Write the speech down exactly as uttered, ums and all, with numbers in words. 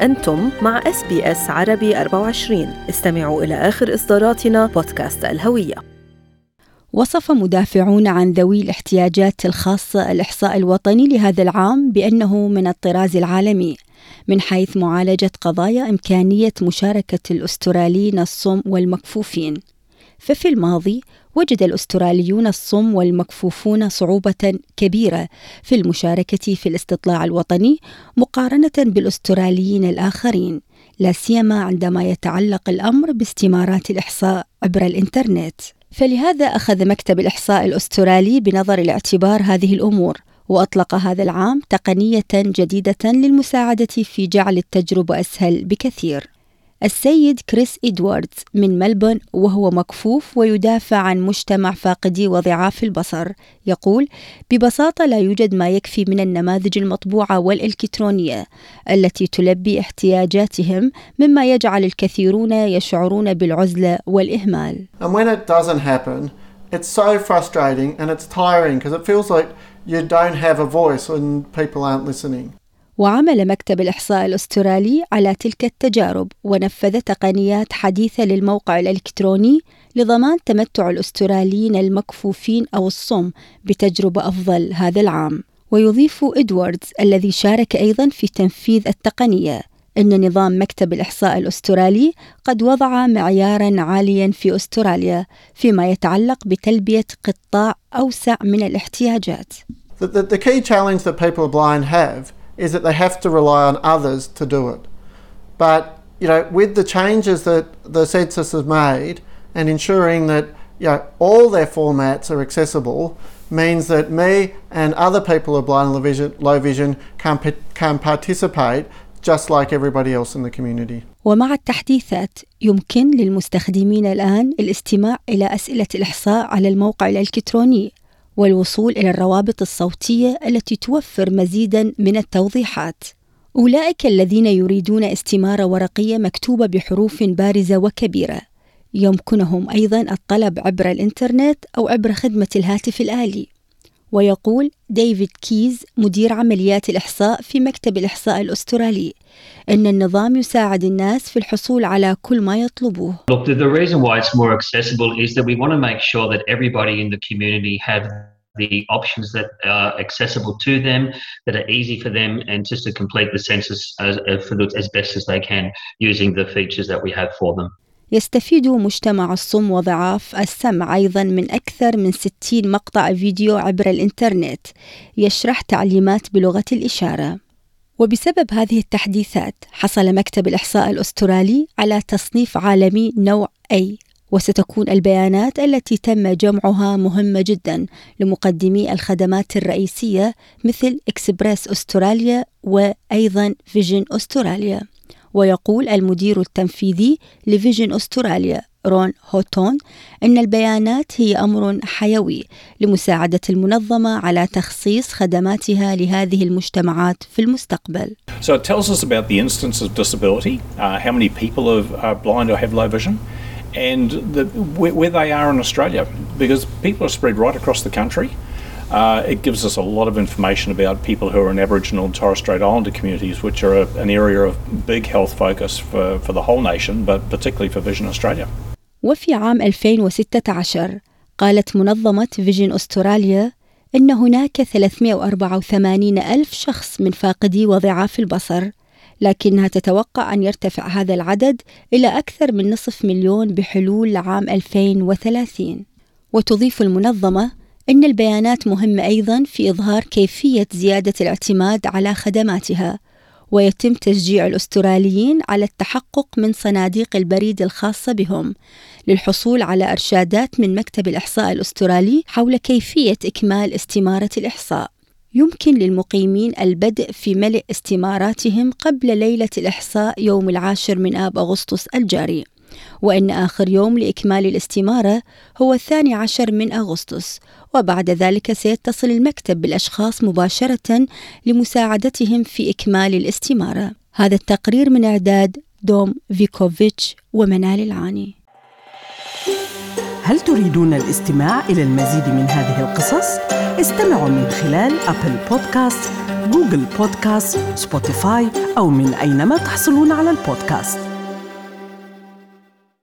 أنتم مع إس بي إس عربي أربعة وعشرين. استمعوا إلى آخر إصداراتنا بودكاست الهوية. وصف مدافعون عن ذوي الاحتياجات الخاصة الإحصاء الوطني لهذا العام بأنه من الطراز العالمي، من حيث معالجة قضايا إمكانية مشاركة الأستراليين الصم والمكفوفين. ففي الماضي وجد الأستراليون الصم والمكفوفون صعوبة كبيرة في المشاركة في الاستطلاع الوطني مقارنة بالأستراليين الآخرين، لا سيما عندما يتعلق الأمر باستمارات الإحصاء عبر الإنترنت. فلهذا أخذ مكتب الإحصاء الأسترالي بنظر الاعتبار هذه الأمور، وأطلق هذا العام تقنية جديدة للمساعدة في جعل التجربة أسهل بكثير. السيد كريس إدواردز من ملبورن، وهو مكفوف ويدافع عن مجتمع فاقدي وضعاف البصر، يقول: ببساطة لا يوجد ما يكفي من النماذج المطبوعة والإلكترونية التي تلبي احتياجاتهم، مما يجعل الكثيرون يشعرون بالعزلة والإهمال. And when it doesn't happen, it's so frustrating and it's tiring because it feels like you don't have a voice when people aren't listening. وعمل مكتب الإحصاء الأسترالي على تلك التجارب، ونفذ تقنيات حديثة للموقع الإلكتروني لضمان تمتع الأستراليين المكفوفين أو الصم بتجربة أفضل هذا العام. ويضيف إدواردز الذي شارك أيضا في تنفيذ التقنية أن نظام مكتب الإحصاء الأسترالي قد وضع معيارا عاليا في أستراليا فيما يتعلق بتلبية قطاع أوسع من الاحتياجات. The, the, the key challenge that people are blind have is that they have to rely on others to do it. But, you know, with the changes that the census has made and ensuring that, you know, all their formats are accessible means that me and other people who are blind and low vision, low vision can, can participate just like everybody else in the community. ومع التحديثات يمكن للمستخدمين الآن الاستماع إلى أسئلة الإحصاء على الموقع الإلكتروني والوصول إلى الروابط الصوتية التي توفر مزيداً من التوضيحات. أولئك الذين يريدون استمارة ورقية مكتوبة بحروف بارزة وكبيرة يمكنهم أيضاً الطلب عبر الإنترنت أو عبر خدمة الهاتف الآلي. ويقول ديفيد كيز مدير عمليات الإحصاء في مكتب الإحصاء الأسترالي أن النظام يساعد الناس في الحصول على كل ما يطلبوه. Look, the, the reason why it's more accessible is that we want to make sure that everybody in the community have the options that are accessible to them, that are easy for them, and just to complete the census as, as best as they can using the features that we have for them. يستفيد مجتمع الصم وضعاف السمع أيضاً من أكثر من ستين مقطع فيديو عبر الإنترنت يشرح تعليمات بلغة الإشارة. وبسبب هذه التحديثات حصل مكتب الإحصاء الأسترالي على تصنيف عالمي نوع A، وستكون البيانات التي تم جمعها مهمة جداً لمقدمي الخدمات الرئيسية مثل إكسبريس أستراليا وأيضاً فيجن أستراليا. ويقول المدير التنفيذي لفيجن أستراليا رون هوتون إن البيانات هي أمر حيوي لمساعدة المنظمة على تخصيص خدماتها لهذه المجتمعات في المستقبل. So it tells us about the instance of disability, uh, how many people are blind or have low vision, and the, where, where they are in Australia, because people are spread right across the country. Uh, it gives us a lot of information about people who are in Aboriginal and Torres Strait Islander communities, which are a, an area of big health focus for, for the whole nation, but particularly for Vision Australia. وفي عام ألفين وستة عشر قالت منظمة فيجن أستراليا إن هناك ثلاثمائة وأربعة وثمانين ألف شخص من فاقدي وضعاف البصر، لكنها تتوقع أن يرتفع هذا العدد إلى أكثر من نصف مليون بحلول عام ألفين وثلاثين. وتضيف المنظمة إن البيانات مهمة أيضاً في إظهار كيفية زيادة الاعتماد على خدماتها، ويتم تشجيع الأستراليين على التحقق من صناديق البريد الخاصة بهم للحصول على إرشادات من مكتب الإحصاء الأسترالي حول كيفية إكمال استمارة الإحصاء. يمكن للمقيمين البدء في ملء استماراتهم قبل ليلة الإحصاء يوم العاشر من آب أغسطس الجاري، وأن آخر يوم لإكمال الاستمارة هو الثاني عشر من أغسطس، وبعد ذلك سيتصل المكتب بالأشخاص مباشرة لمساعدتهم في إكمال الاستمارة. هذا التقرير من إعداد دوم فيكوفيتش ومنال العاني. هل تريدون الاستماع إلى المزيد من هذه القصص؟ استمعوا من خلال أبل بودكاست، جوجل بودكاست، سبوتيفاي أو من أينما تحصلون على البودكاست.